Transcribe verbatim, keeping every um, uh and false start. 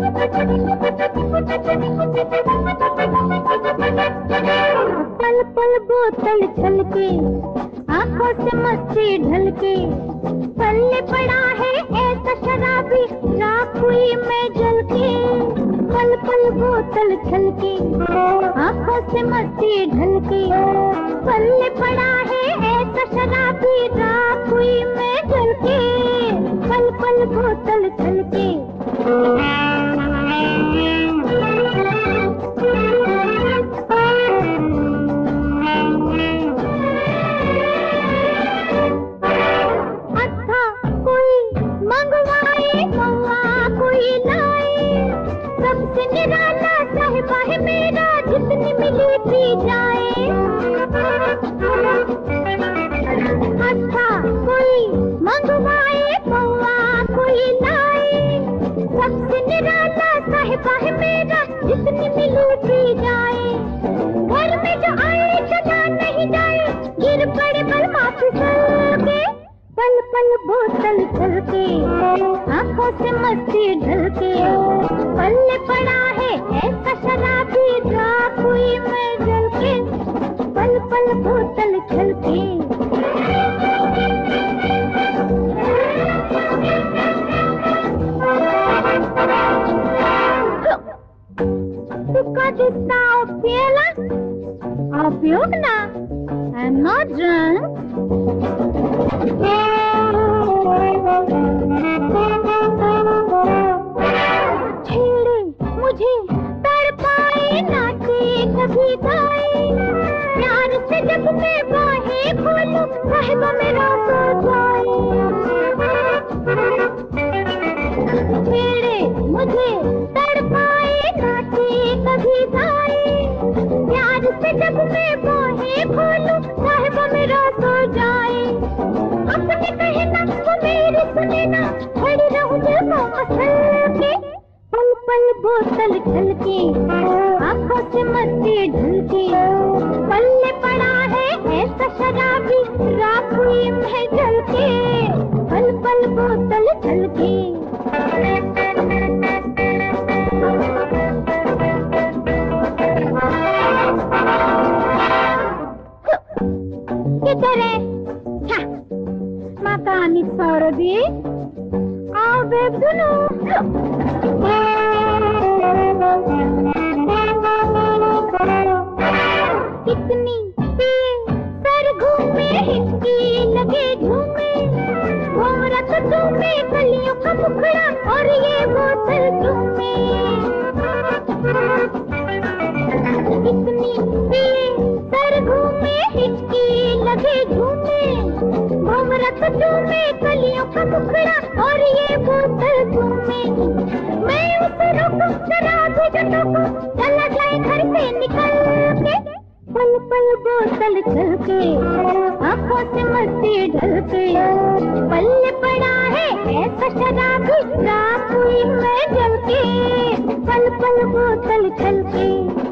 पल पल बोतल छलके, आंखों से मस्ती ढलके, पल्ले पड़ा है ऐसा शराबी, राख हुई मैं जल के। पल पल बोतल छलके, आंखों से मस्ती ढलके, पल्ले पड़ा है ऐसा शराबी, राख हुई मैं जल के। पल पल बोतल छलके। सबसे निराला साहिबा है मेरा, जितनी मिली पी जाए। अच्छा कोई मंगवाए पौवा कोई लाए, सबसे निराला साहिबा है मेरा, जितनी मिली पी जाए। घर में जो आए चला नहीं जाए, गिर पड़े बलमा फिसल के। पल पल बोतल छलके, आंखों से मस्ती ढलके, पल्ले पड़ा है ऐसा शराबी, राख हुई मैं जल के। पल पल बोतल छलके। Because it's now fearless, of you now, I'm not drunk. छेड़े मुझे तड़पाए, नाचे कभी गाए, प्यार से जब मैं बाहें खोलूं, साहिबा मेरा सो जाए। छेड़े मुझे तड़पाए, नाचे कभी गाए, प्यार से जब मैं बाहें खोलूं, साहिबा मेरा सो जाए। अपने कहे ना वो मेरी सुने ना, खड़ी रहूं दिल को मसल के। पल पल बोतल छलके, आंखों से मस्ती ढलके, पल्ले पड़ा है ऐसा शराबी, राख हुई मैं जल के। पल पल बोतल छलके। किधर है माकानी सौरदी, आओ बेब दुनू। कितनी पिए सर घूमे, हिचकी लगे झूमे, घूमरा तो झूमे, कलियों का मुखड़ा और ये बोतल झूमे। कितनी पिए सर घूमे, हिचकी लगे झूमे, घूमरा तो झूमे, कलियों का मुखड़ा और ये बोतल झूमे। मैं उसे रोकूं शराब जो टोकूं, चला जाए घर से निकल के। पल पल बोतल छलके, आंखों से मस्ती ढलके, पल्ले पड़ा है ऐसा शराबी, राख हुई मैं जल के। पल पल बोतल छलके।